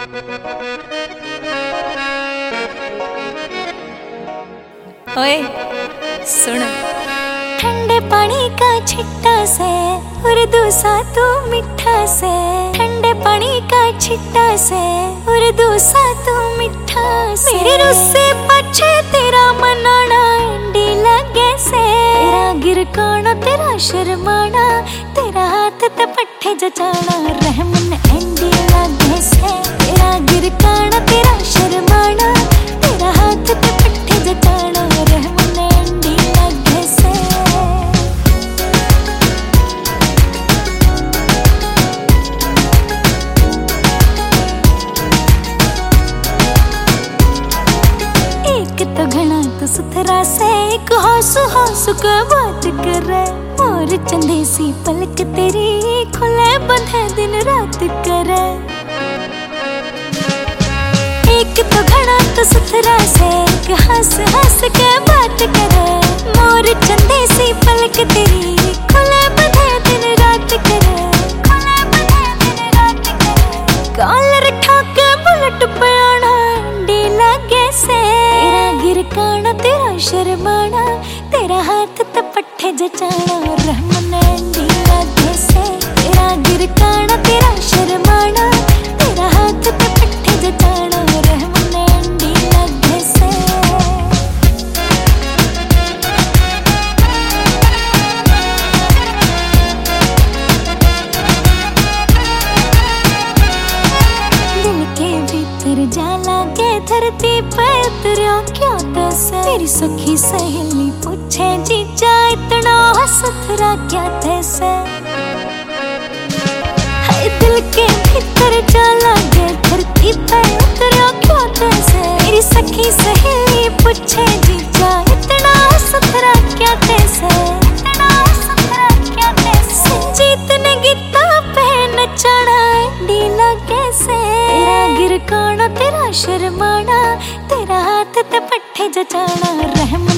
ओए सुन, ठंडे पानी का छिट्टा से उर्दू सा तू मिठा से, ठंडे पानी का छिट्टा से उर्दू सा तू मिठा से, मेरे रुस्से पछे तेरा मनाना एंडी लगे से, तेरा गिरकाना तेरा शर्माना, तेरा हाथ ते पट्ठे जचाना रहमन एंडी लगे से, तेरा गिरकाना तेरा शर्माना, तेरा हाथ ते पट्ठे जचाना रहमन एंडी लगे से। एक तो घना तो सुथरा से, एक हौसू हौसू का बात करे, और चंदे सी पलक तेरी खुले बंधे दिन रात करे। एक तो घना तो सुथरा से, एक हंस हंस के बात करे, मोर चंदे सी पलक तेरी खुले बंधे दिन रात करे, खुले बंधे दिन रात करे। कॉलर ठाके बुलेट पे आना एंडी लगे से, तेरा गिरकाना तेरा शर्माना, तेरा हाथ ते पट्ठे जचाना रहमन एंडी लगे से, तेरा गिरकाना तेरा शर्माना, तेरा हाथ ते पट्ठे जचाना रहमन एंडी लगे से। दिल के भीतर जाला के धरती पे उतरिया क्या तैसे, तेरी सखी सहेली पूछे जीजा इतना सुथरा क्या तैसे, हाय दिल के भीतर जाला के धरती पे उतरिया क्या तैसे, तेरी सखी सहेली पूछे जीजा इतना सुथरा क्या तैसे, इतना सुथरा क्या तैसे। संजीत ने गीता पे नचाना एंडी लगे से, तेरा गिरकाना तेरा शर्माना, तेरा हाथ ते पट्ठे जचाना रहमन